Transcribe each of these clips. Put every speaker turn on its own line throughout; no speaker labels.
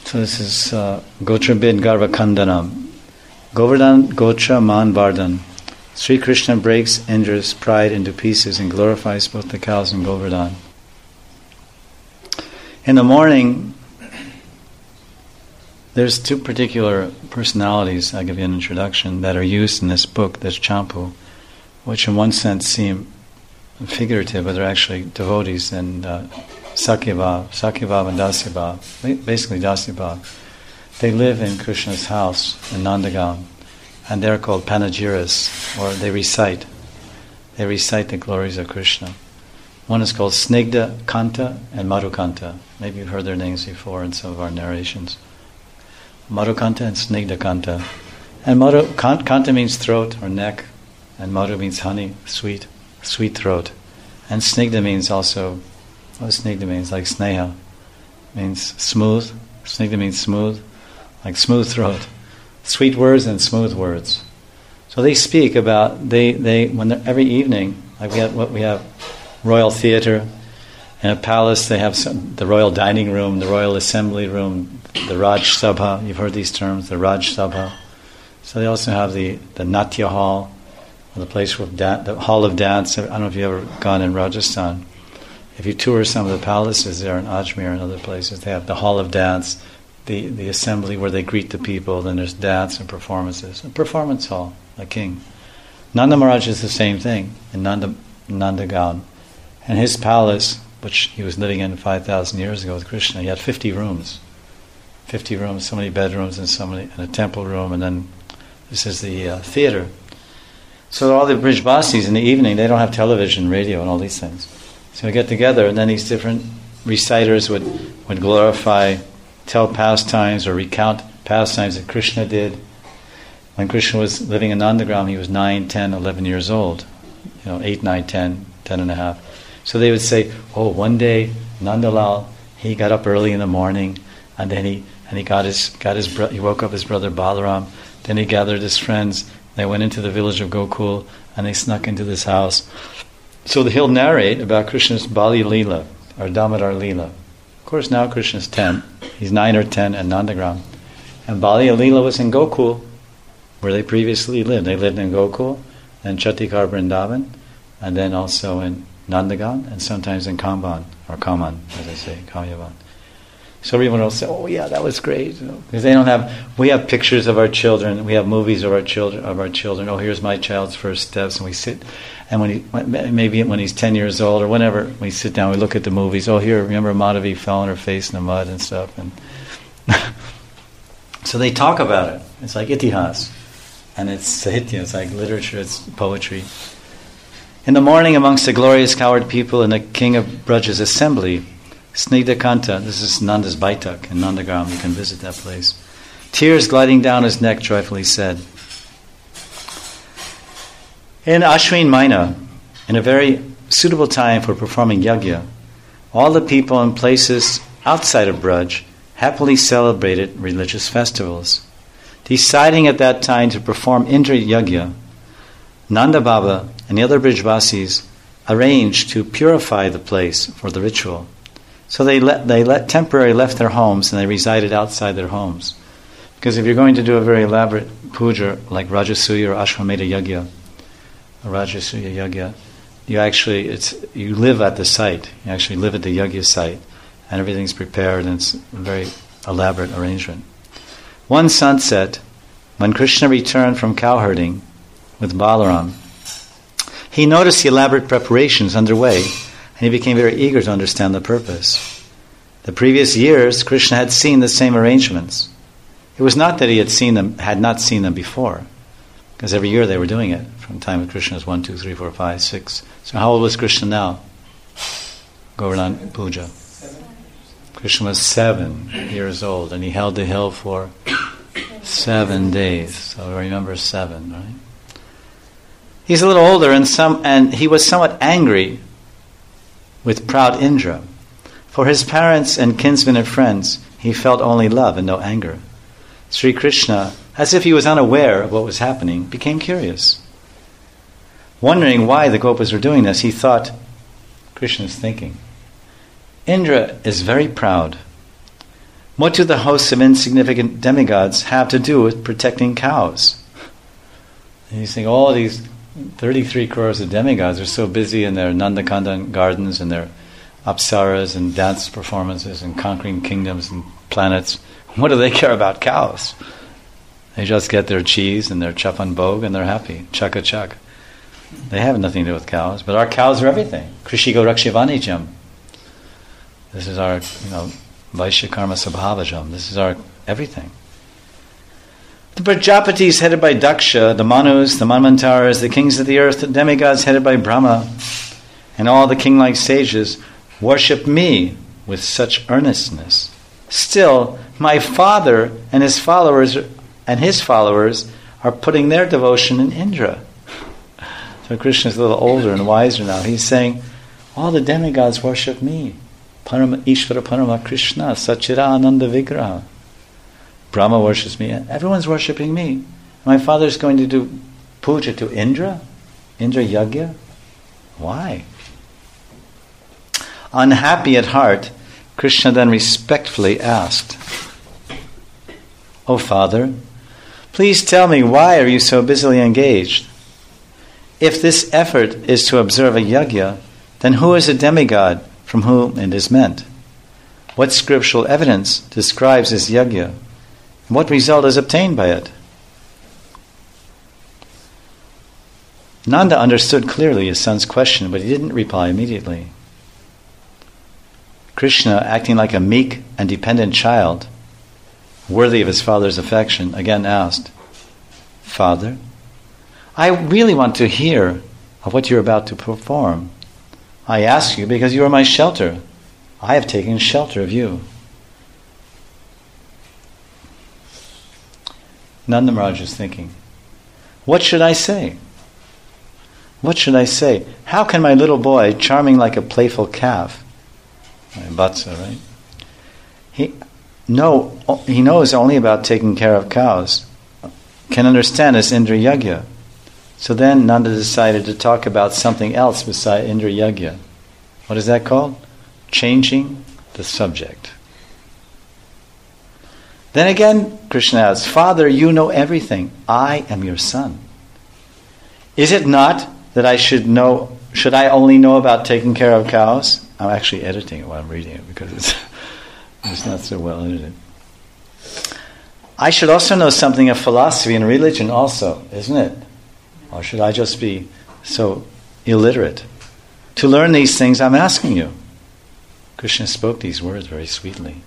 So this is Gotra Bid Garva Kandanam. Govardhan Gotra Man Vardhan. Sri Krishna breaks Indra's pride into pieces and glorifies both the cows and Govardhan. In the morning, there's two particular personalities, I'll give you an introduction, that are used in this book, this Champu, which in one sense seem figurative, but they're actually devotees, and Sakyabhav and Dasyabhav, basically Dasyabhav. They live in Krishna's house in Nandagaon, and they're called Panagiras, or they recite the glories of Krishna. One is called Snigdha Kanta and Madhukanta. Maybe you've heard their names before in some of our narrations. Madhukanta and Snigdha Kanta. And Kanta means throat or neck, and Madhu means honey, sweet throat. And Snigdha means also, what Snigdha means? Like Sneha, means smooth. Snigdha means smooth, like smooth throat. Sweet words and smooth words. So they speak about, every evening, like we have Royal Theatre. In a palace, they have the royal dining room, the royal assembly room, the Raj Sabha. You've heard these terms, the Raj Sabha. So they also have the Natya Hall, or the place with the Hall of Dance. I don't know if you've ever gone in Rajasthan. If you tour some of the palaces there in Ajmer and other places, they have the Hall of Dance, the assembly where they greet the people. Then there's dance and performances. A performance hall, a king. Nanda Maharaj is the same thing in Nandagaon. And his palace, which he was living in 5,000 years ago with Krishna, he had 50 rooms. 50 rooms, so many bedrooms and a temple room, and then this is the theater. So all the Brijbasis in the evening, they don't have television, radio, and all these things. So we get together, and then these different reciters would glorify, tell pastimes or recount pastimes that Krishna did. When Krishna was living in Nandagaon, he was 9, 10, 11 years old. 8, 9, 10, 10 and a half. So they would say, one day Nandalal, he got up early in the morning, and then he woke up his brother Balaram. Then he gathered his friends. They went into the village of Gokul, and they snuck into this house. So he'll narrate about Krishna's Bali Leela, or Damodar Leela. Of course, now Krishna's 10. He's 9 or 10 at Nandagram. And Bali Leela was in Gokul, where they previously lived. They lived in Gokul, then Chatikar Vrindavan, and then also in Nandagan, and sometimes in Kamban, or Kaman, as they say, Kamyavan. So everyone will say, that was great. Because we have pictures of our children, we have movies of our children. Here's my child's first steps, and we sit, and maybe when he's 10 years old, or whenever, we sit down, we look at the movies. Here, remember Madhavi fell on her face in the mud and stuff. And so they talk about it. It's like itihas. And it's sahitya, it's like literature, it's poetry. In the morning, amongst the glorious cowherd people in the king of Braja's assembly, Snigdha Kanta, this is Nanda's Baitak in Nandagaon, you can visit that place. Tears gliding down his neck, joyfully said, in Ashwin Maina, in a very suitable time for performing yajna, all the people in places outside of Braj happily celebrated religious festivals. Deciding at that time to perform Indra Yajna, Nanda Baba and the other Brijvasis arranged to purify the place for the ritual. So they temporarily left their homes and they resided outside their homes. Because if you're going to do a very elaborate puja like Rajasuya or Ashwamedha Yajna, you live at the site. You actually live at the yajna site, and everything's prepared, and it's a very elaborate arrangement. One sunset, when Krishna returned from cowherding with Balaram, he noticed the elaborate preparations underway, and he became very eager to understand the purpose. The previous years, Krishna had seen the same arrangements. It was not that he had not seen them before, because every year they were doing it. From the time of Krishna was 1, 2, 3, 4, 5, 6. So how old was Krishna now? Govardhan Puja. Krishna was 7 years old, and he held the hill for 7 days. So remember 7, right? He's a little older, and he was somewhat angry with proud Indra. For his parents and kinsmen and friends, he felt only love and no anger. Sri Krishna, as if he was unaware of what was happening, became curious. Wondering why the Gopas were doing this, he thought, Krishna's thinking, Indra is very proud. What do the hosts of insignificant demigods have to do with protecting cows? And you think all these 33 crores of demigods are so busy in their Nandakanda gardens and their apsaras and dance performances and conquering kingdoms and planets. What do they care about cows? They just get their cheese and their chapan bhog and they're happy. Chaka chak. They have nothing to do with cows, but our cows are everything. Krishiko Rakshivanijam. This is our, Vaishya Karma Sabhavajam. This is our everything. The Prajapatis headed by Daksha, the Manus, the Manvantaras, the kings of the earth, the demigods headed by Brahma, and all the king-like sages worship me with such earnestness. Still, my father and his followers are putting their devotion in Indra. So Krishna is a little older and wiser now. He's saying, all the demigods worship me. Ishvara Parama Krishna, Sachira Ananda Vigraha. Brahma worships me. Everyone's worshipping me. My father's going to do puja to Indra? Indra Yagya? Why? Unhappy at heart, Krishna then respectfully asked, O father, please tell me, why are you so busily engaged? If this effort is to observe a yagya, then who is a demigod from whom it is meant? What scriptural evidence describes this yagya? And what result is obtained by it? Nanda understood clearly his son's question, but he didn't reply immediately. Krishna, acting like a meek and dependent child, worthy of his father's affection, again asked, Father, I really want to hear of what you're about to perform. I ask you because you are my shelter. I have taken shelter of you. Nanda Maharaj is thinking, what should I say? What should I say? How can my little boy, charming like a playful calf, Vatsa, right? He knows only about taking care of cows, can understand this Indra Yagya. So then Nanda decided to talk about something else beside Indra Yagya. What is that called? Changing the subject. Then again, Krishna asks, Father, you know everything. I am your son. Is it not that should I only know about taking care of cows? I'm actually editing it while I'm reading it because it's not so well edited. I should also know something of philosophy and religion also, isn't it? Or should I just be so illiterate? To learn these things, I'm asking you. Krishna spoke these words very sweetly.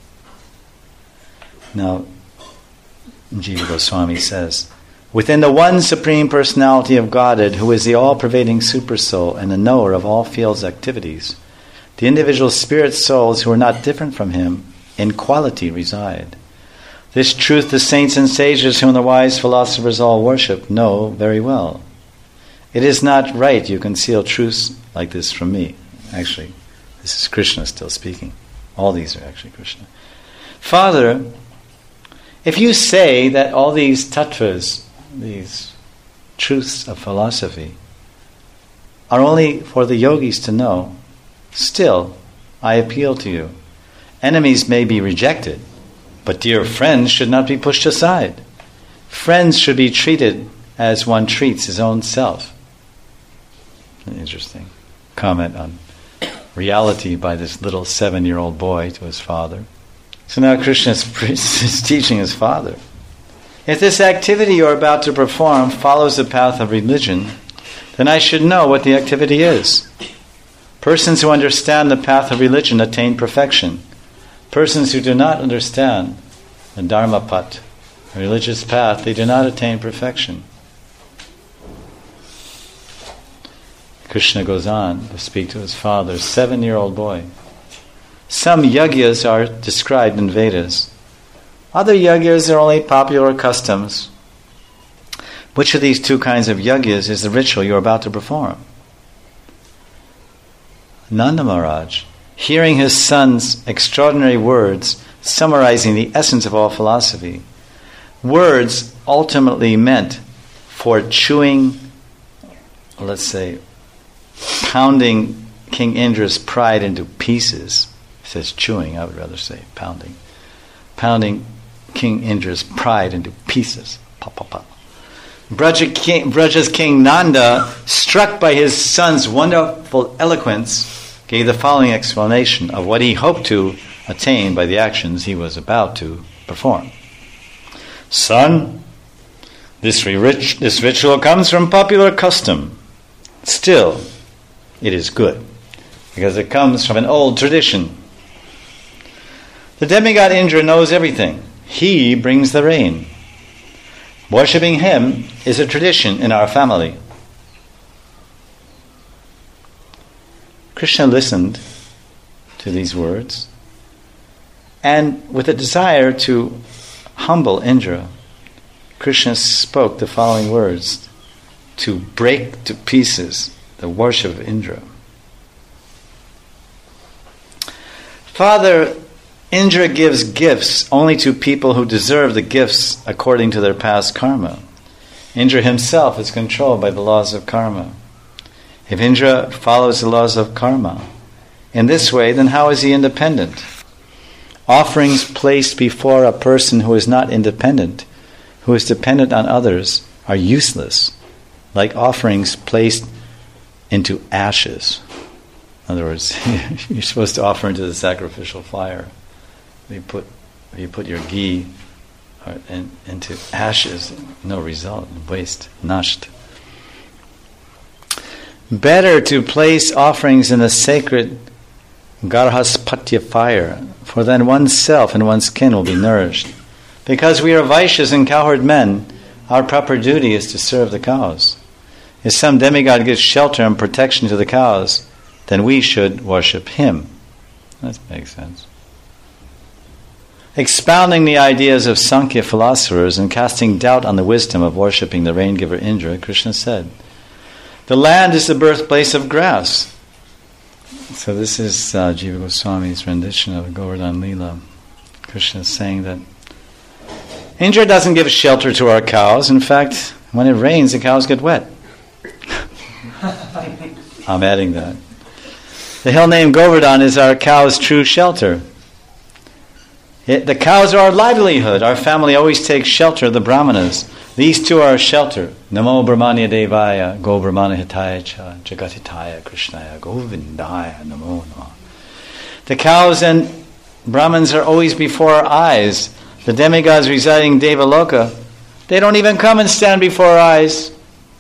Now, Jiva Goswami says, within the one Supreme Personality of Godhead, who is the all-pervading Supersoul and the knower of all fields' activities, the individual spirit souls who are not different from him in quality reside. This truth the saints and sages whom the wise philosophers all worship know very well. It is not right you conceal truths like this from me. Actually, this is Krishna still speaking. All these are actually Krishna. Father, if you say that all these tattvas, these truths of philosophy, are only for the yogis to know, still, I appeal to you. Enemies may be rejected, but dear friends should not be pushed aside. Friends should be treated as one treats his own self. An interesting comment on reality by this little 7-year-old boy to his father. So now Krishna is teaching his father. If this activity you are about to perform follows the path of religion, then I should know what the activity is. Persons who understand the path of religion attain perfection. Persons who do not understand the dharma path, the religious path, they do not attain perfection. Krishna goes on to speak to his father, 7-year-old boy. Some yagyas are described in Vedas. Other yagyas are only popular customs. Which of these two kinds of yagyas is the ritual you are about to perform? Nanda Maharaj, hearing his son's extraordinary words summarizing the essence of all philosophy, words ultimately meant for chewing, let's say, pounding King Indra's pride into pieces. It says chewing, I would rather say pounding. pounding King Indra's pride into pieces. Pop, pop, pop. Braja's king Nanda, struck by his son's wonderful eloquence, gave the following explanation of what he hoped to attain by the actions he was about to perform. Son, this ritual comes from popular custom. Still, it is good, because it comes from an old tradition. The demigod Indra knows everything. He brings the rain. Worshipping him is a tradition in our family. Krishna listened to these words, and with a desire to humble Indra, Krishna spoke the following words to break to pieces the worship of Indra. Father, Indra gives gifts only to people who deserve the gifts according to their past karma. Indra himself is controlled by the laws of karma. If Indra follows the laws of karma in this way, then how is he independent? Offerings placed before a person who is not independent, who is dependent on others, are useless, like offerings placed into ashes. In other words, you're supposed to offer into the sacrificial fire. If you put your ghee into ashes, no result, waste, nasht. Better to place offerings in the sacred Garhaspatya fire, for then oneself and one's kin will be nourished. Because we are Vaishyas and cowherd men, our proper duty is to serve the cows. If some demigod gives shelter and protection to the cows, then we should worship him. That makes sense. Expounding the ideas of Sankhya philosophers and casting doubt on the wisdom of worshipping the rain-giver Indra, Krishna said, "The land is the birthplace of grass." So this is Jiva Goswami's rendition of Govardhan Leela. Krishna is saying that Indra doesn't give shelter to our cows. In fact, when it rains, the cows get wet. I'm adding that. The hill named Govardhan is our cow's true shelter. The cows are our livelihood. Our family always takes shelter of the Brahmanas. These two are our shelter. Namo Brahmanya Devaya, Go Brahmana Hitaya Cha, Jagatitaya Krishnaya, Govindaya, Namo Namo. The cows and Brahmins are always before our eyes. The demigods residing in Devaloka, they don't even come and stand before our eyes.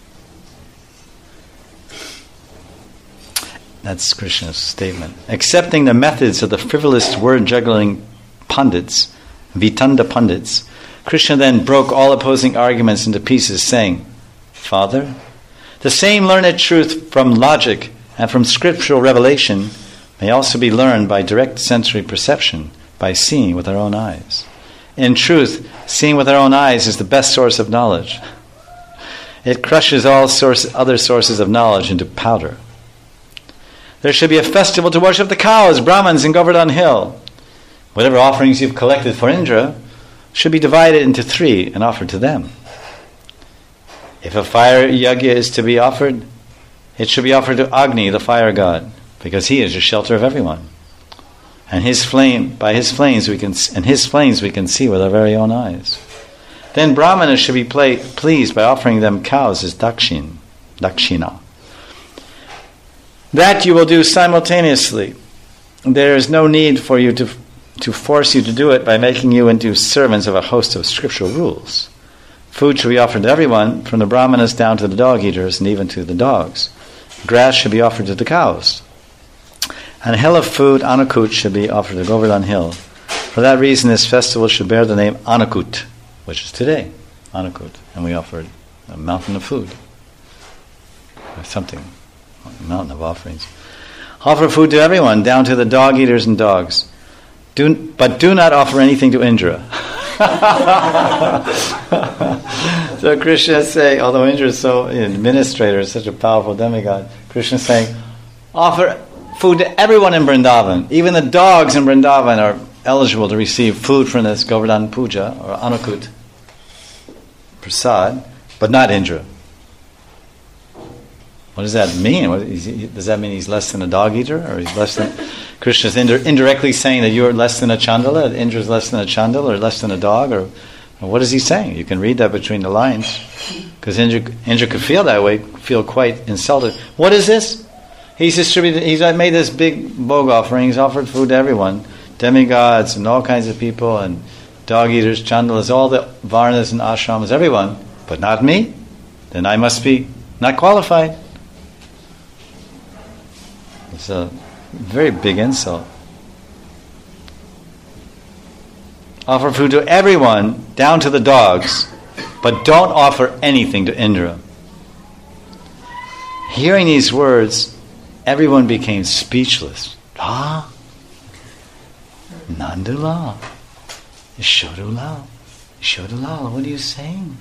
That's Krishna's statement. Accepting the methods of the frivolous word-juggling pundits, Vitanda pundits, Krishna then broke all opposing arguments into pieces, saying, Father, the same learned truth from logic and from scriptural revelation may also be learned by direct sensory perception, by seeing with our own eyes. In truth, seeing with our own eyes is the best source of knowledge. It crushes all other sources of knowledge into powder. There should be a festival to worship the cows, Brahmins, in Govardhan Hill. Whatever offerings you've collected for Indra should be divided into 3 and offered to them. If a fire yajna is to be offered, it should be offered to Agni, the fire god, because he is the shelter of everyone. And by his flames we can see with our very own eyes. Then Brahmanas should be pleased by offering them cows as dakshina. That you will do simultaneously. There is no need for you to force you to do it by making you into servants of a host of scriptural rules. Food should be offered to everyone, from the Brahmanas down to the dog-eaters and even to the dogs. Grass should be offered to the cows. And a hill of food, Anukut, should be offered to Govardhan Hill. For that reason, this festival should bear the name Anukut, which is today, Anukut. And we offered a mountain of food. Or something, a mountain of offerings. Offer food to everyone, down to the dog-eaters and dogs. But do not offer anything to Indra. So Krishna is saying, although Indra is administrator, is such a powerful demigod, Krishna is saying, offer food to everyone in Vrindavan. Even the dogs in Vrindavan are eligible to receive food from this Govardhan Puja, or Anukut Prasad, but not Indra. What does that mean? Does that mean he's less than a dog eater? Or he's less than... Krishna's indirectly saying that you're less than a chandala, Indra's less than a chandala, or less than a dog, or what is he saying? You can read that between the lines. Because Indra could feel that way, feel quite insulted. What is this? He's made this big bhog offering, he's offered food to everyone, demigods and all kinds of people, and dog eaters, chandalas, all the varnas and ashrams, everyone, but not me. Then I must be not qualified. It's a very big insult. Offer food to everyone, down to the dogs, but don't offer anything to Indra. Hearing these words, everyone became speechless. Ah, Nandalal, Yashodalal, what are you saying?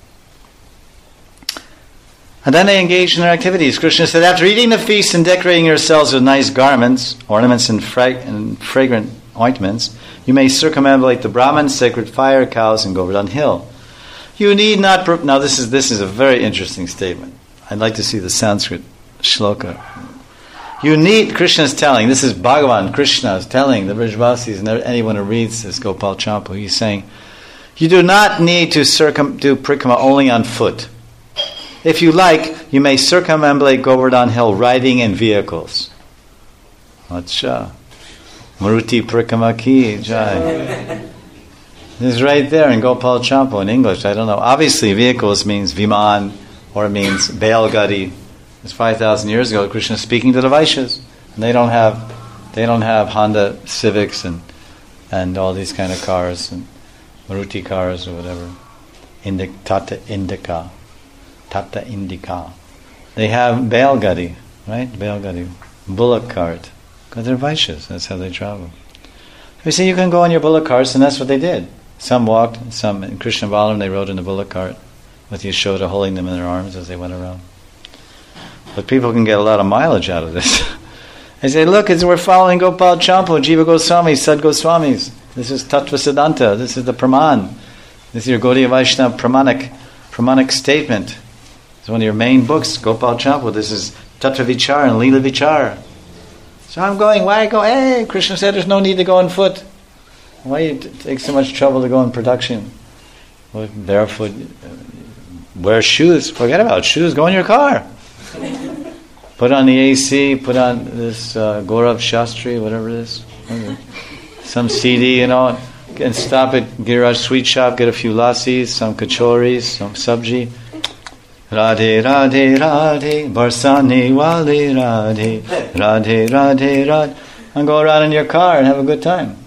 And then they engaged in their activities. Krishna said, after eating the feast and decorating yourselves with nice garments, ornaments and fragrant ointments, you may circumambulate the Brahman, sacred fire, cows, and Govardhan Hill. You need not... Now this is a very interesting statement. I'd like to see the Sanskrit shloka. Krishna is telling, this is Bhagavan, Krishna is telling the Brijvasis and anyone who reads this Gopal Champu, he's saying, you do not need to do parikrama only on foot. If you like, you may circumambulate Govardhan Hill riding in vehicles. Acha. Maruti Parikrama ki jai. This is right there in Gopal Champu in English. I don't know. Obviously, vehicles means Viman or it means Bail Gadi. It's 5,000 years ago. Krishna is speaking to the Vaishyas, and they don't have Honda Civics and all these kind of cars and Maruti cars or whatever. Tata Indica. They have Bail Gadi, right? Bail Gadi, bullock cart, because they're Vaishyas. That's how they travel. We say you can go on your bullock carts, and that's what they did. Some walked, some in Krishna Balaram they rode in the bullock cart with Yashoda holding them in their arms as they went around. But people can get a lot of mileage out of this. They say, look, we're following Gopal Champu, Jiva Goswami, Sad Goswamis. This is Tattva Siddhanta. This is the Praman. This is your Gaudiya Vaishnava Pramanic statement. It's one of your main books, Gopal Champu. This is Tattva Vichar and Leela Vichar. So I'm going, why go? Hey, Krishna said there's no need to go on foot. Why you take so much trouble to go in production? Well, barefoot, wear shoes. Forget about shoes, go in your car. Put on the AC, put on this Gaurav Shastri, whatever it is. Some CD, and stop at Giriraj Sweet Shop, get a few lassis, some kachoris, some sabji. Radhe, Radhe, Radhe, Barsani Wali Radhe, Radhe, Radhe, Radhe. And go around in your car and have a good time.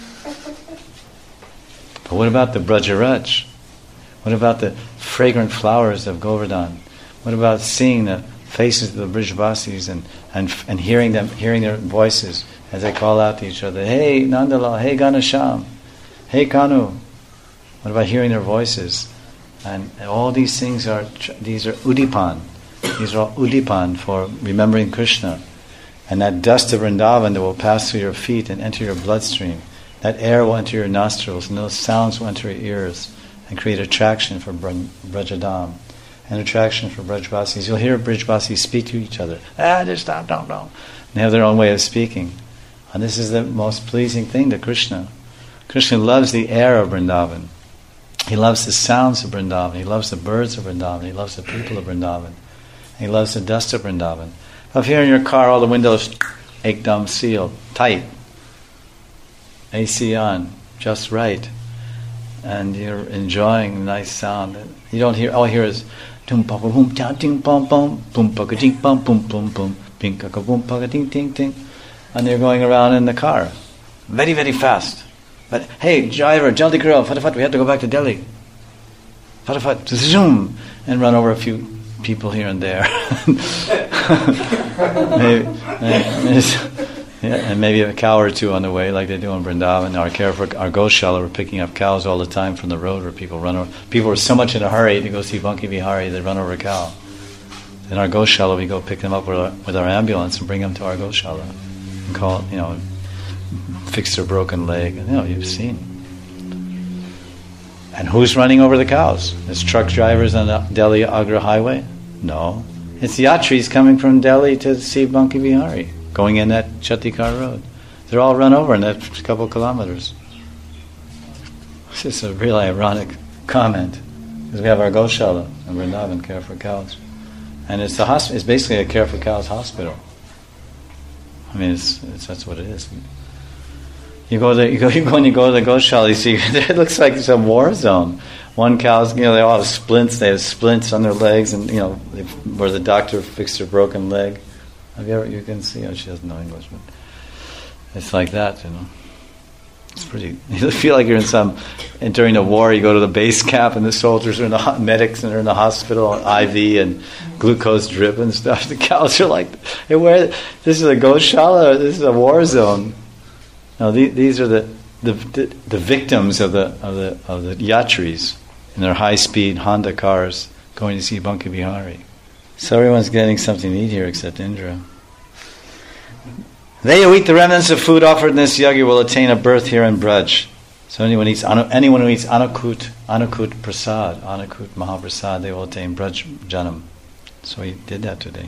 But what about the Brajaraj? What about the fragrant flowers of Govardhan? What about seeing the faces of the Brijvasis and hearing their voices as they call out to each other, hey Nandalal, hey Ganasham, hey Kanu. What about hearing their voices? And all these things these are udipan. These are all udipan for remembering Krishna. And that dust of Vrindavan that will pass through your feet and enter your bloodstream, that air will enter your nostrils, and those sounds will enter your ears and create attraction for Brajadam and attraction for Brajvasis. You'll hear Brajvasis speak to each other. Just stop, don't. They have their own way of speaking. And this is the most pleasing thing to Krishna. Krishna loves the air of Vrindavan. He loves the sounds of Vrindavan. He loves the birds of Vrindavan. He loves the people of Vrindavan. He loves the dust of Vrindavan. Up here in your car, all the windows ekdam sealed, tight, AC on, just right, and you're enjoying the nice sound. You don't hear. All you hear is tum pa boom cha ting pom pom boom pa ting pom boom boom boom ping ka boom pa ting ting ting, and you're going around in the car, very very fast. But hey, driver, jaldi karo, fatafat, we have to go back to Delhi. Fatafat, zoom, and run over a few people here and there. maybe a cow or two on the way, like they do in Vrindavan. Our Goshala, we're picking up cows all the time from the road where people run over. People are so much in a hurry to go see Banki Vihari, they run over a cow. In our Goshala, we go pick them up with our ambulance and bring them to our Goshala and call, fix their broken leg. And, you've seen. And who's running over the cows? There's truck drivers on the Delhi Agra highway? No. It's yatris coming from Delhi to see Banki Vihari, going in that Chatikar road. They're all run over in that couple kilometers. It's just a really ironic comment. Because we have our Goshala in Vrindavan, care for cows. And it's it's basically a care for cows hospital. I mean, that's what it is. When you go to the Goshala, you see it looks like some war zone. One cow's, they all have splints. They have splints on their legs, and where the doctor fixed her broken leg. You can see. She doesn't know English, but it's like that. It's pretty. You feel like you're in during the war. You go to the base camp, and the soldiers are medics, and they're in the hospital, IV and glucose drip and stuff. The cows are like, hey, this is a Goshala. This is a war zone. No, these are the victims of the yatris in their high-speed Honda cars going to see Banka Bihari. So everyone's getting something to eat here except Indra. They who eat the remnants of food offered in this yajna will attain a birth here in Braj. So anyone who eats Anukut Prasad, Anukut Mahaprasad, they will attain Braj Janam. So he did that today.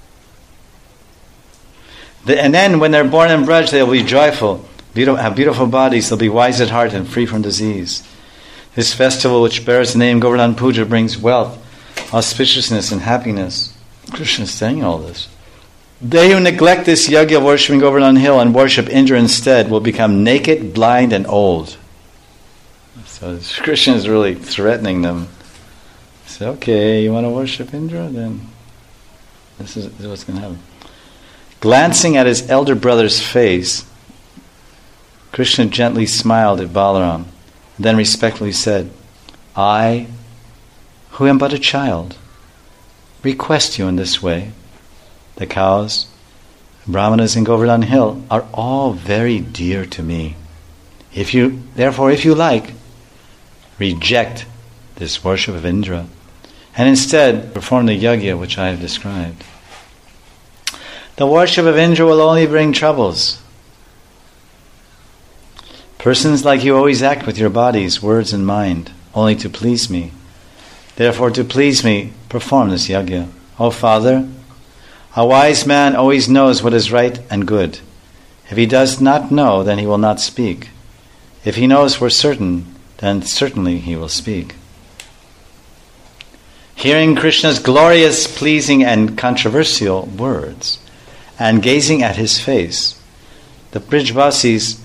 And then when they're born in Braj, they'll be joyful, have beautiful bodies, they'll be wise at heart and free from disease. This festival, which bears the name Govardhan Puja, brings wealth, auspiciousness, and happiness. Krishna is saying all this. They who neglect this yajna of worshipping Govardhan Hill and worship Indra instead will become naked, blind, and old. So Krishna is really threatening them. Say, okay, you want to worship Indra? Then this is what's going to happen. Glancing at his elder brother's face, Krishna gently smiled at Balaram, and then respectfully said, I, who am but a child, request you in this way. The cows, Brahmanas in Govardhan Hill are all very dear to me. Therefore, if you like, reject this worship of Indra, and instead perform the yajna which I have described. The worship of Indra will only bring troubles. Persons like you always act with your bodies, words, and mind, only to please me. Therefore, to please me, perform this yajna. O Father, a wise man always knows what is right and good. If he does not know, then he will not speak. If he knows for certain, then certainly he will speak. Hearing Krishna's glorious, pleasing, and controversial words, and gazing at his face, the Brijvasis,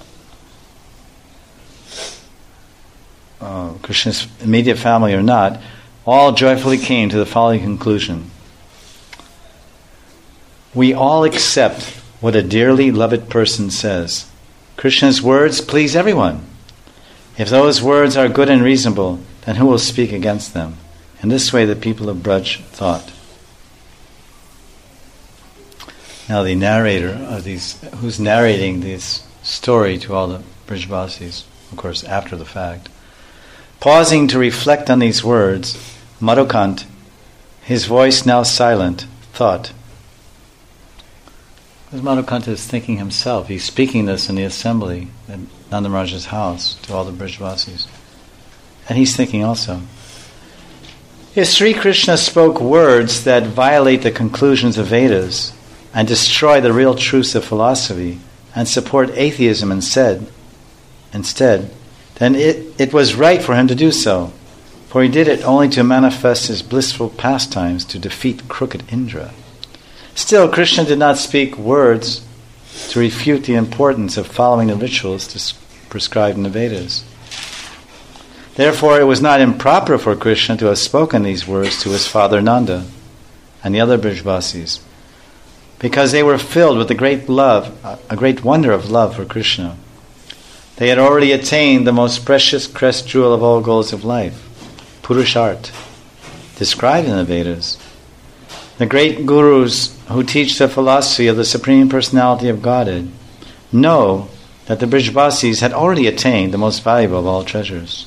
Krishna's immediate family or not, all joyfully came to the following conclusion. We all accept what a dearly loved person says. Krishna's words please everyone. If those words are good and reasonable, then who will speak against them? In this way the people of Braj thought. Now the narrator who's narrating this story to all the Brijvasis, of course after the fact, pausing to reflect on these words, Madhukant, his voice now silent, thought. Because Madhukanta is thinking himself. He's speaking this in the assembly at Nanda Maharaj's house to all the Brijvasis. And he's thinking also. If Sri Krishna spoke words that violate the conclusions of Vedas and destroy the real truths of philosophy and support atheism instead, then it was right for him to do so, for he did it only to manifest his blissful pastimes to defeat crooked Indra. Still, Krishna did not speak words to refute the importance of following the rituals prescribed in the Vedas. Therefore, it was not improper for Krishna to have spoken these words to his father Nanda and the other Brijvasis, because they were filled with a great wonder of love for Krishna. They had already attained the most precious crest jewel of all goals of life, Purusharth, described in the Vedas. The great gurus who teach the philosophy of the Supreme Personality of Godhead know that the Brijvasis had already attained the most valuable of all treasures.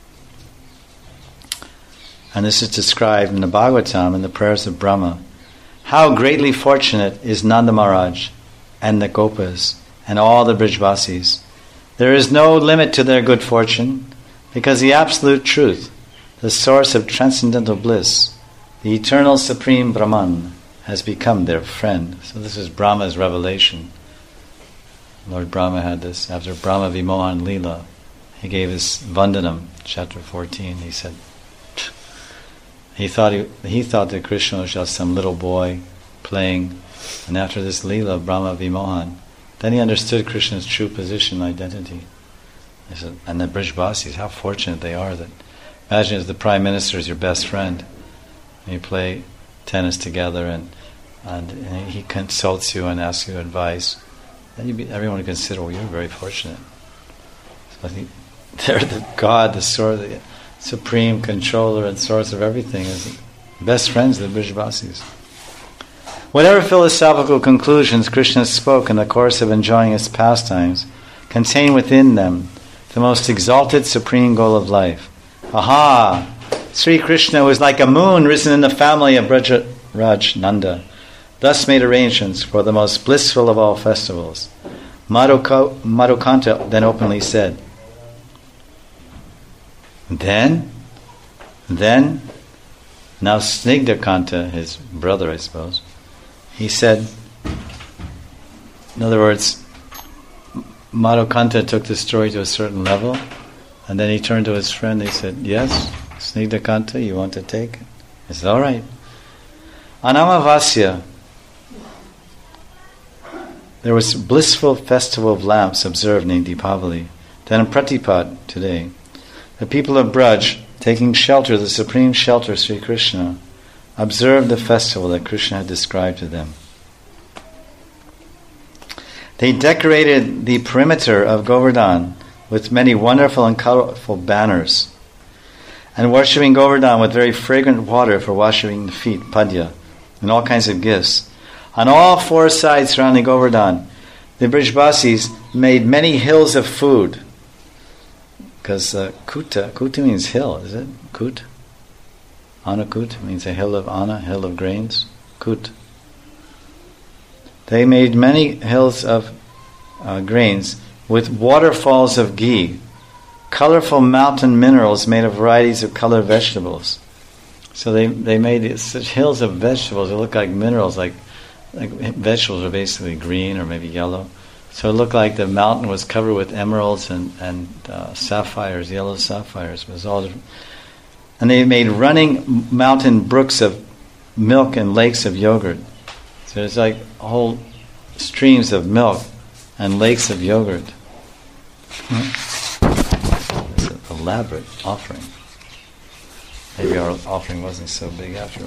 And this is described in the Bhagavatam in the prayers of Brahma. How greatly fortunate is Nanda Maharaj and the Gopas and all the Brijvasis. There is no limit to their good fortune, because the absolute truth, the source of transcendental bliss, the eternal supreme Brahman, has become their friend. So this is Brahma's revelation. Lord Brahma had this. After Brahma Vimohan Leela, he gave his Vandanam, chapter 14. He said, he thought that Krishna was just some little boy playing, and after this Leela of Brahma Vimohan, then he understood Krishna's true position and identity. He said, and the Brijbasis, how fortunate they are that, imagine if the Prime Minister is your best friend, and you play tennis together, and he consults you and asks you advice, then everyone would consider, well, you're very fortunate. So I think they're the God, the source, the supreme controller and source of everything, is best friends of the Brijbasis. Whatever philosophical conclusions Krishna spoke in the course of enjoying his pastimes contain within them the most exalted supreme goal of life. Aha! Sri Krishna was like a moon risen in the family of Brajaraj Nanda, thus made arrangements for the most blissful of all festivals. Madhukanta then openly said, Then, now Snigdhakanta, his brother I suppose, he said, in other words, Madhukanta took the story to a certain level, and then he turned to his friend and he said, yes, Snigdhakanta, you want to take it? He said, all right. On Amavasya, there was a blissful festival of lamps observed named Deepavali. Then on Pratipad today, the people of Braj, taking shelter, the supreme shelter, Sri Krishna, observed the festival that Krishna had described to them. They decorated the perimeter of Govardhan with many wonderful and colorful banners, and worshipping Govardhan with very fragrant water for washing the feet, padya, and all kinds of gifts. On all four sides surrounding Govardhan, the Brijbasis made many hills of food. Because Kuta means hill, is it? Kut? Anakut means a hill of Anna, hill of grains. Kut. They made many hills of grains with waterfalls of ghee, colorful mountain minerals made of varieties of colored vegetables. So they made such hills of vegetables that look like minerals, like vegetables are basically green or maybe yellow. So it looked like the mountain was covered with emeralds and sapphires, yellow sapphires. It was all different. And they made running mountain brooks of milk and lakes of yogurt. So there's like whole streams of milk and lakes of yogurt. It's an elaborate offering. Maybe our offering wasn't so big after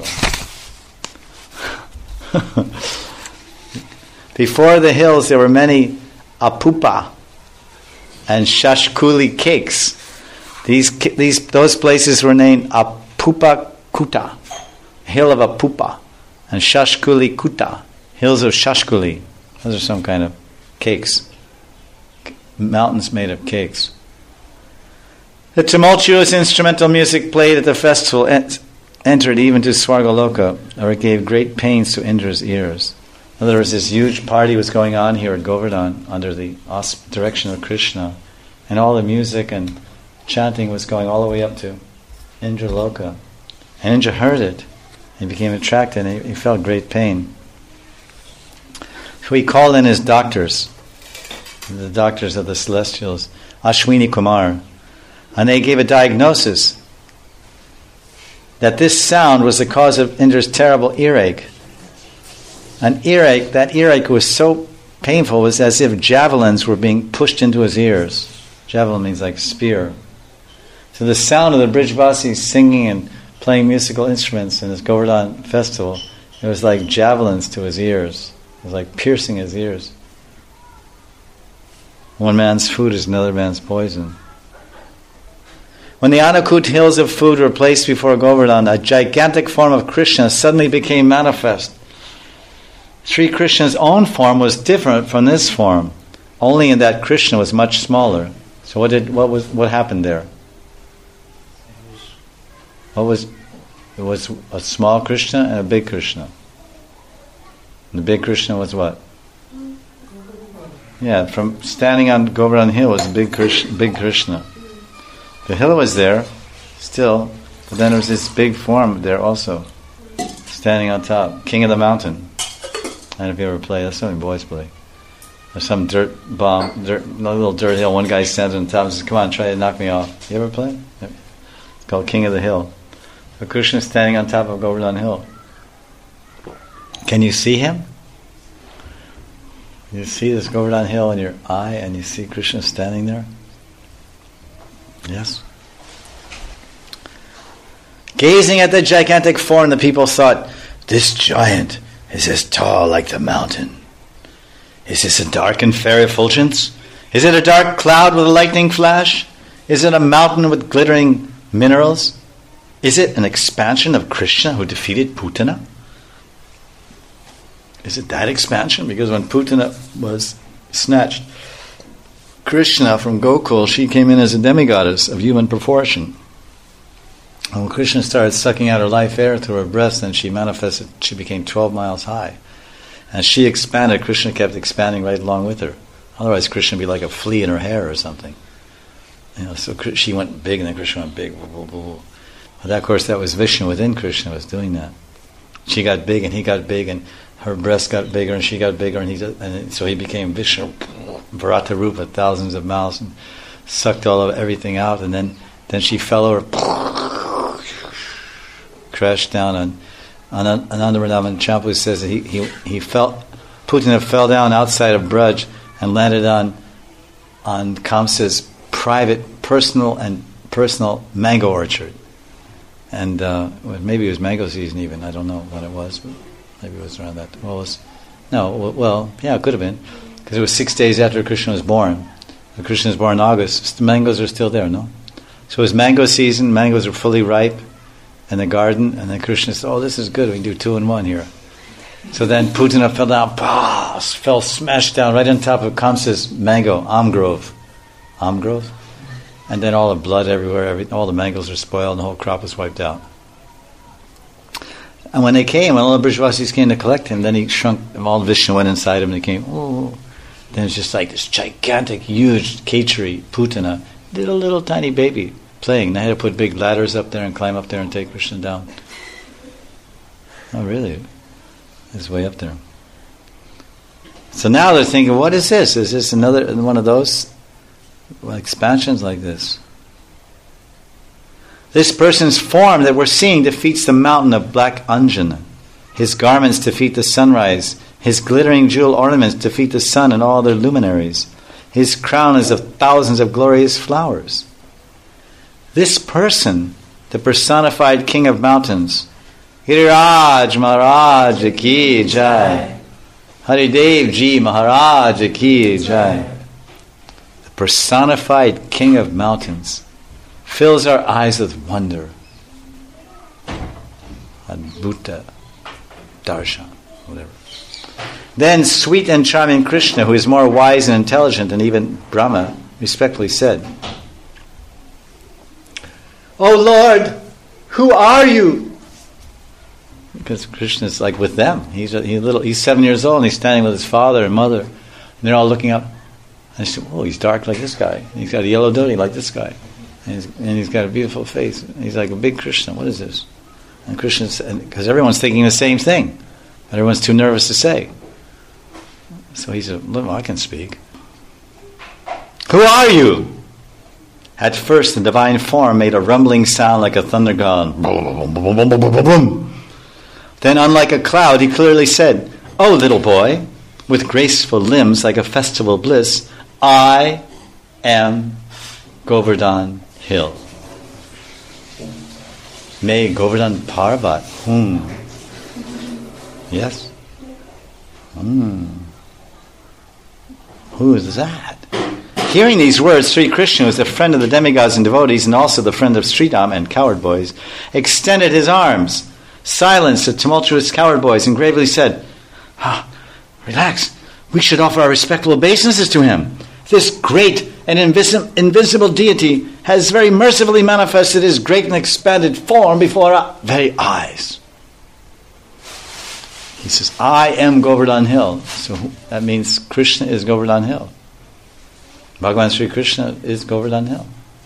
all. Before the hills there were many apupa and shashkuli cakes. Those places were named Apupa Kuta, hill of Apupa, and Shashkuli Kuta, hills of Shashkuli. Those are some kind of cakes, mountains made of cakes. The tumultuous instrumental music played at the festival entered even to Swargaloka, or it gave great pains to Indra's ears. In other words, this huge party was going on here at Govardhan under the direction of Krishna, and all the music and chanting was going all the way up to Indraloka. And Indra heard it. He became attracted and he felt great pain. So he called in his doctors, the doctors of the celestials, Ashwini Kumar, and they gave a diagnosis that this sound was the cause of Indra's terrible earache. That earache was so painful, it was as if javelins were being pushed into his ears. Javelin means like spear. So the sound of the Brijbasis singing and playing musical instruments in this Govardhan festival, it was like javelins to his ears. It was like piercing his ears. One man's food is another man's poison. When the Anakut hills of food were placed before Govardhan, a gigantic form of Krishna suddenly became manifest. Sri Krishna's own form was different from this form, only in that Krishna was much smaller. So what happened there? It was a small Krishna and a big Krishna. And the big Krishna was what? Yeah, from standing on Govardhan Hill was big Krishna. The hill was there, still, but then there was this big form there also, standing on top, king of the mountain. I don't know if you ever play, that's something boys play. Or some dirt bomb, a little dirt hill. One guy stands on top and says, "Come on, try to knock me off." You ever play? Yep. It's called King of the Hill. So Krishna is standing on top of Govardhan Hill. Can you see him? You see this Govardhan Hill in your eye and you see Krishna standing there? Yes? Gazing at the gigantic form, the people thought, "This giant is as tall like the mountain. Is this a dark and fair effulgence? Is it a dark cloud with a lightning flash? Is it a mountain with glittering minerals? Is it an expansion of Krishna who defeated Putana? Is it that expansion? Because when Putana was snatched Krishna from Gokul, she came in as a demigoddess of human proportion. And when Krishna started sucking out her life air through her breast, then she manifested, she became 12 miles high. And she expanded, Krishna kept expanding right along with her. Otherwise Krishna would be like a flea in her hair or something. So she went big and then Krishna went big. But of course that was Vishnu within Krishna was doing that. She got big and he got big and her breast got bigger and she got bigger and so he became Vishnu, Varata Rupa, thousands of miles, and sucked all of everything out, and then she fell over, crashed down on Anandavardhaman. Champu says that he fell, Putana fell down outside of Braj and landed on Kamsa's private, personal mango orchard. And maybe it was mango season even, I don't know what it was, but maybe it was around that. It could have been, because it was 6 days after Krishna was born. Krishna was born in August. The mangoes are still there, no? So it was mango season, mangoes were fully ripe in the garden, and then Krishna said, "Oh, this is good, we can do 2 in 1 here." So then Putana fell down, fell smashed down right on top of Kamsa's mango, Am grove. And then all the blood everywhere, all the mangoes were spoiled, and the whole crop was wiped out. And when all the Brajvasis came to collect him, then he shrunk, and all the Vishnu went inside him, and he came, Then it's just like this gigantic, huge Kechari, Putana, little tiny baby playing. They had to put big ladders up there and climb up there and take Krishna down. Oh, really? It's way up there. So now they're thinking, what is this? Is this another one of those expansions like this? This person's form that we're seeing defeats the mountain of black Anjana. His garments defeat the sunrise. His glittering jewel ornaments defeat the sun and all their luminaries. His crown is of thousands of glorious flowers. This person, the personified king of mountains, Giriraj Maharaj Ki Jai, Haridev Ji Maharaj Ki Jai, the personified king of mountains, fills our eyes with wonder. Adbhuta Darshan, whatever. Then sweet and charming Krishna, who is more wise and intelligent than even Brahma, respectfully said, "O Lord, who are you?" Because Krishna is like with them. He's 7 years old and he's standing with his father and mother, and they're all looking up. And they say, "Oh, he's dark like this guy. And he's got a yellow dhoti like this guy, and he's got a beautiful face. And he's like a big Krishna. What is this?" And Krishna, because everyone's thinking the same thing, but everyone's too nervous to say. So he said, "Look, I can speak. Who are you?" At first, the divine form made a rumbling sound like a thunder god. Then, unlike a cloud, he clearly said, "O little boy, with graceful limbs like a festival bliss, I am Govardhan Hill." May Govardhan Parvat. Yes. Who is that? Hearing these words, Sri Krishna, who is the friend of the demigods and devotees and also the friend of Sridham and coward boys, extended his arms, silenced the tumultuous coward boys, and gravely said, "Relax. We should offer our respectful obeisances to him. This great and invisible deity has very mercifully manifested his great and expanded form before our very eyes." He says, "I am Govardhan Hill." So that means Krishna is Govardhan Hill. Bhagavan Sri Krishna is Govardhan Hill.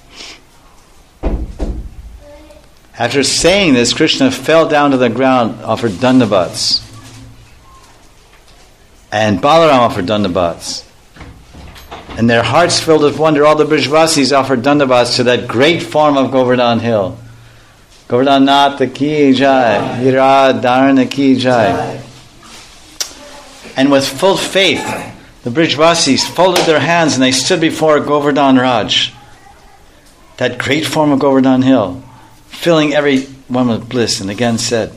After saying this, Krishna fell down to the ground, offered dandavats. And Balaram offered dandavats. And their hearts filled with wonder, all the Brijvasis offered dandavats to that great form of Govardhan Hill. Govardhan Nath ki jai, Giridharana ki jai. And with full faith, the Brijvasis folded their hands and they stood before Govardhan Raj, that great form of Govardhan Hill, filling everyone with bliss, and again said,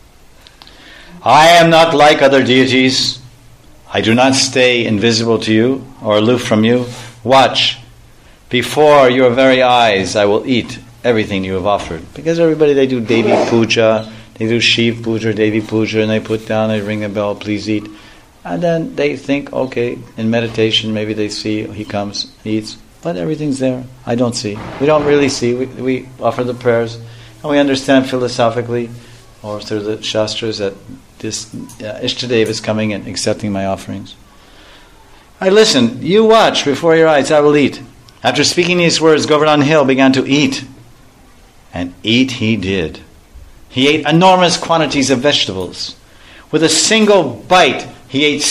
I am not like other deities. I do not stay invisible to you or aloof from you. Watch. Before your very eyes I will eat everything you have offered. Because everybody, they do Devi Puja, they do Shiv Puja, Devi Puja, and they put down, they ring a bell, please eat. And then they think, okay, in meditation maybe they see, he comes, he eats, but everything's there. I don't see. We don't really see. We offer the prayers, and we understand philosophically, or through the Shastras, that this Ishtadev is coming and accepting my offerings. I listen, you watch, before your eyes I will eat. After speaking these words, Govardhan Hill began to eat. And eat he did. He ate enormous quantities of vegetables. With a single bite, he ate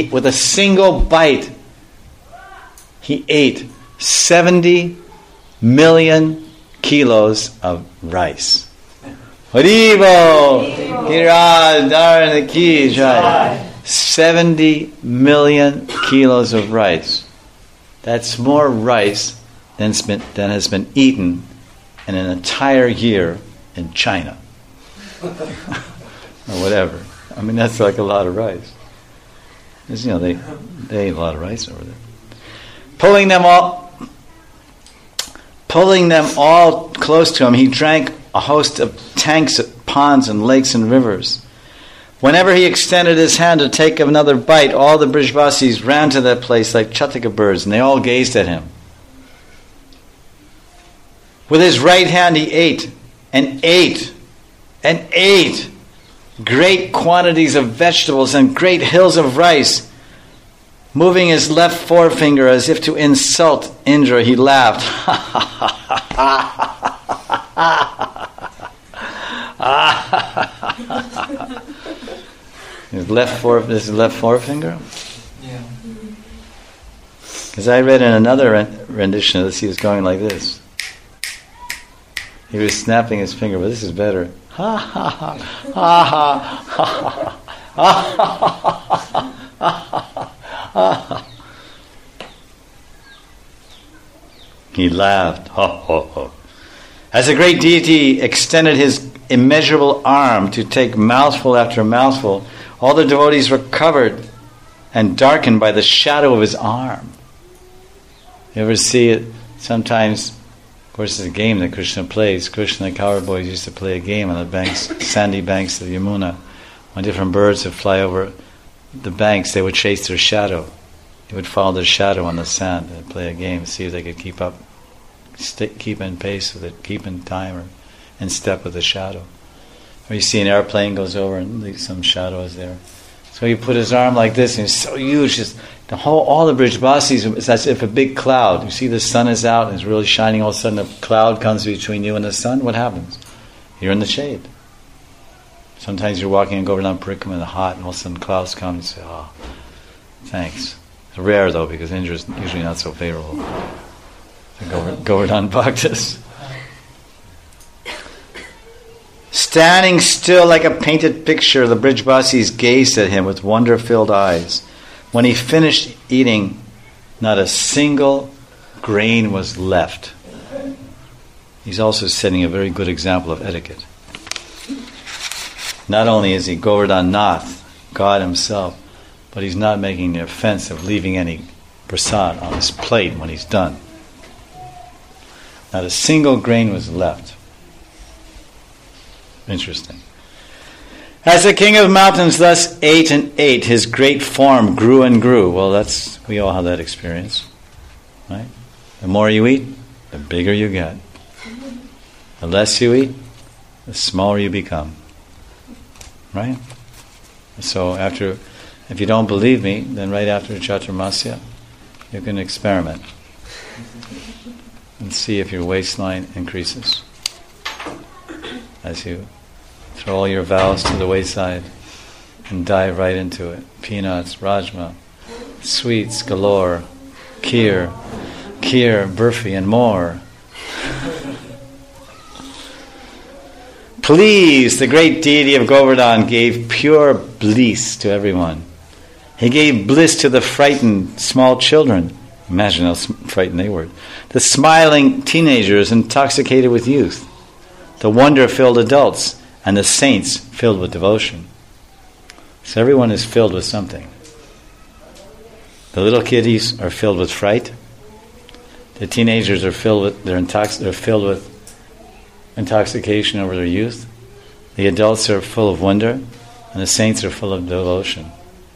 70 million kilos of rice. Haribo! Giridharana ki jai. 70 million kilos of rice. That's more rice than has been eaten in an entire year in China. Or whatever. I mean, that's like a lot of rice. Because, they ate a lot of rice over there. Pulling them all close to him, he drank a host of tanks, ponds, and lakes and rivers. Whenever he extended his hand to take another bite, all the Brijvasis ran to that place like Chataka birds, and they all gazed at him. With his right hand he ate and ate and ate great quantities of vegetables and great hills of rice. Moving his left forefinger as if to insult Indra, he laughed. His left forefinger? Yeah. Because I read in another rendition of this, he was going like this. He was snapping his finger, but this is better. Ha ha ha ha ha ha ha. He laughed. Ho ho ho. As the great deity extended his immeasurable arm to take mouthful after mouthful, all the devotees were covered and darkened by the shadow of his arm. You ever see it? Sometimes, of course, it's a game that Krishna plays. Krishna and the cowherd boys used to play a game on the banks, sandy banks of Yamuna. When different birds would fly over the banks, they would chase their shadow. They would follow their shadow on the sand and play a game, see if they could keep in pace with it, keep in time or in step with the shadow. Or you see an airplane goes over and some shadow is there. So he put his arm like this, and it's so huge. Just all the Brijvasis, it's as if a big cloud. You see the sun is out and it's really shining. All of a sudden, a cloud comes between you and the sun. What happens? You're in the shade. Sometimes you're walking and Govardhan Parikram in the hot, and all of a sudden clouds come and you say, "Oh, thanks." It's rare though, because Indra is usually not so favorable to Govardhan Bhaktas. Standing still like a painted picture, the Brijvasis gazed at him with wonder-filled eyes. When he finished eating, not a single grain was left. He's also setting a very good example of etiquette. Not only is he Govardhan Nath, God himself, but he's not making the offense of leaving any prasad on his plate when he's done. Not a single grain was left. Interesting. As the king of mountains thus ate and ate, his great form grew and grew. Well, we all have that experience, right? The more you eat, the bigger you get. The less you eat, the smaller you become. Right? So if you don't believe me, then right after Chaturmasya, you can experiment and see if your waistline increases as you throw all your vows to the wayside and dive right into it. Peanuts, rajma, sweets galore, kheer, burfi, and more. Please, the great deity of Govardhan gave pure bliss to everyone. He gave bliss to the frightened small children. Imagine how frightened they were. The smiling teenagers intoxicated with youth. The wonder-filled adults and the saints filled with devotion. So everyone is filled with something. The little kiddies are filled with fright. The teenagers are filled with they're filled with intoxication over their youth. The adults are full of wonder, and the saints are full of devotion.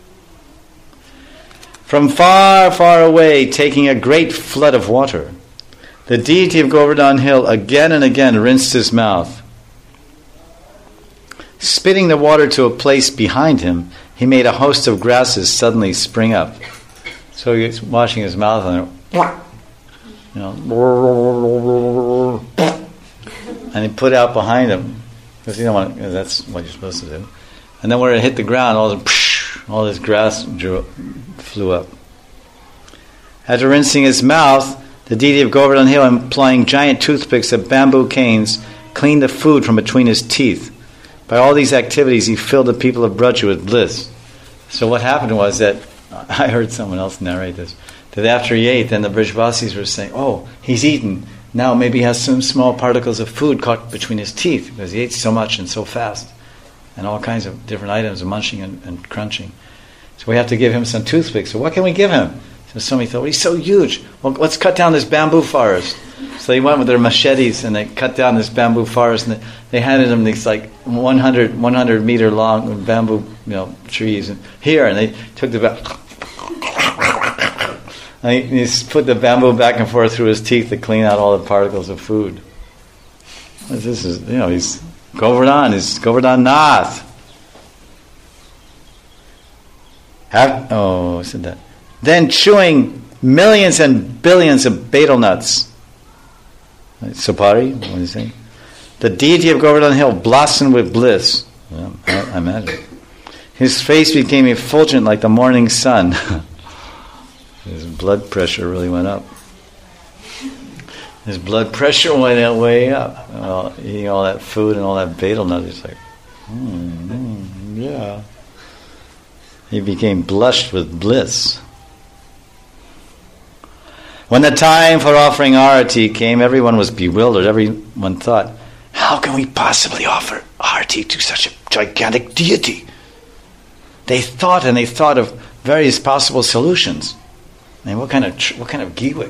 From far, far away, taking a great flood of water, the deity of Govardhan Hill again and again rinsed his mouth. Spitting the water to a place behind him, he made a host of grasses suddenly spring up. So he's washing his mouth and and he put it out behind him because you don't want. That's what you're supposed to do. And then when it hit the ground, all this grass flew up. After rinsing his mouth, the deity of Govardhan Hill, employing giant toothpicks of bamboo canes, cleaned the food from between his teeth. By all these activities, he filled the people of Braja with bliss. So what happened was that, I heard someone else narrate this, that after he ate, then the Brajvasis were saying, oh, he's eaten. Now maybe he has some small particles of food caught between his teeth because he ate so much and so fast. And all kinds of different items, munching and crunching. So we have to give him some toothpicks. So what can we give him? So somebody thought, well, he's so huge. Well, let's cut down this bamboo forest. So they went with their machetes and they cut down this bamboo forest, and they handed him these like 100 meter long bamboo trees. And here, and they took the and he put the bamboo back and forth through his teeth to clean out all the particles of food. This is, he's Govardhan. He's Govardhan Nath. I said that. Then chewing millions and billions of betel nuts. Supari, what do you say? The deity of Govardhan Hill blossomed with bliss. Well, I imagine. His face became effulgent like the morning sun. His blood pressure really went up. His blood pressure went way up. Well, eating all that food and all that betel nut, he's like, yeah. He became blushed with bliss. When the time for offering arati came, everyone was bewildered. Everyone thought, how can we possibly offer arati to such a gigantic deity? They thought of various possible solutions. I mean, what kind of giwik,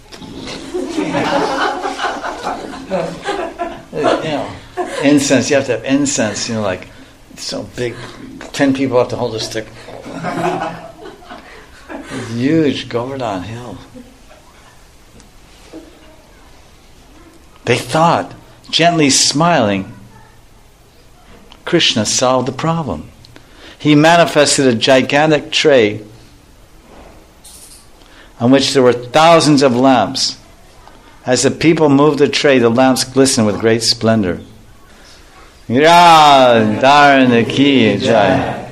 incense. You have to have incense. Like so big. 10 people have to hold a stick. Huge Govardhan Hill. They thought, gently smiling, Krishna solved the problem. He manifested a gigantic tray on which there were thousands of lamps. As the people moved the tray, the lamps glistened with great splendor. Dharana ki jai.